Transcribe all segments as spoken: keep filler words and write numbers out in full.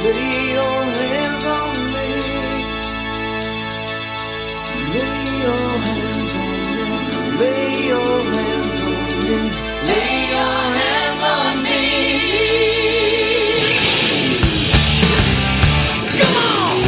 Lay your hands on me. Lay your hands on me. Lay your hands on me. Lay your hands on me. Come on.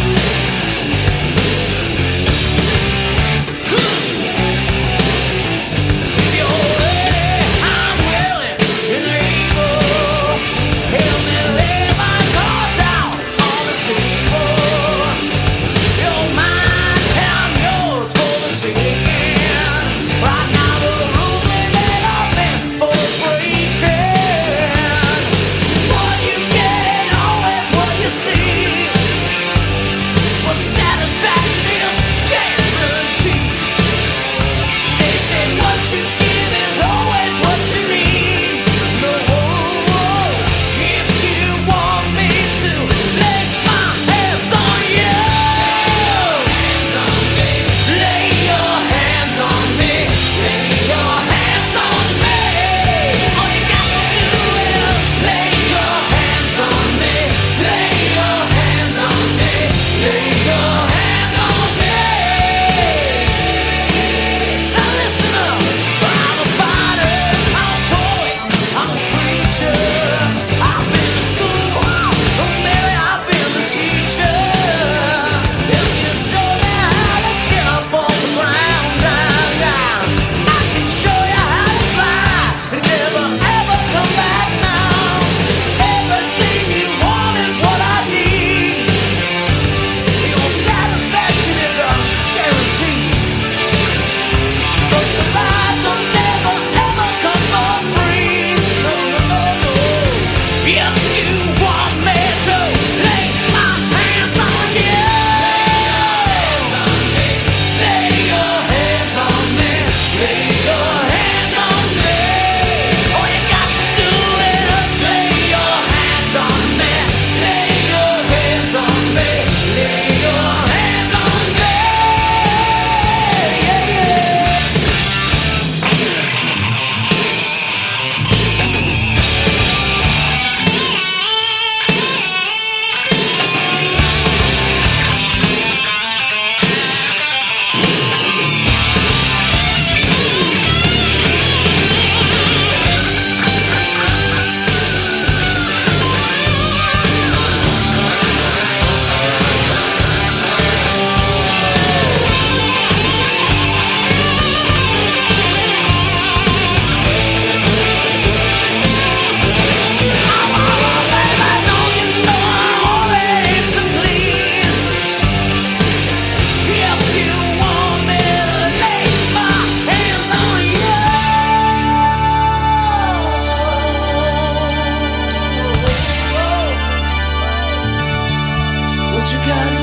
You're ready, I'm willing and able. Help me lay my cards out on the table. You're mine and I'm yours for the taking. Right now the rules ain't let up in for breaking. What you get ain't always what you see. What satisfaction is guaranteed. They say what you give is always what you need. No, if you want me to lay my hands on you, lay your hands on me, lay your hands on me. All you got to do is lay your hands on me, lay your hands on me, lay your hands on me. Now listen up, I'm a fighter, I'm a poet, I'm a preacher. I've been to school, oh maybe I've been the teacher. If you show me how to get up on the ground, ground, ground, I can show you how to fly and never ever come back now. Everything you want is what I need. Your satisfaction is a guarantee. But the lies will never ever come for free. No, no, no, no. If you want me to lay my hands on you, lay your hands on me, lay your hands on me. All you got to do is lay your hands on me, lay your hands on me, lay your hands on me. Yeah, yeah. What you gotta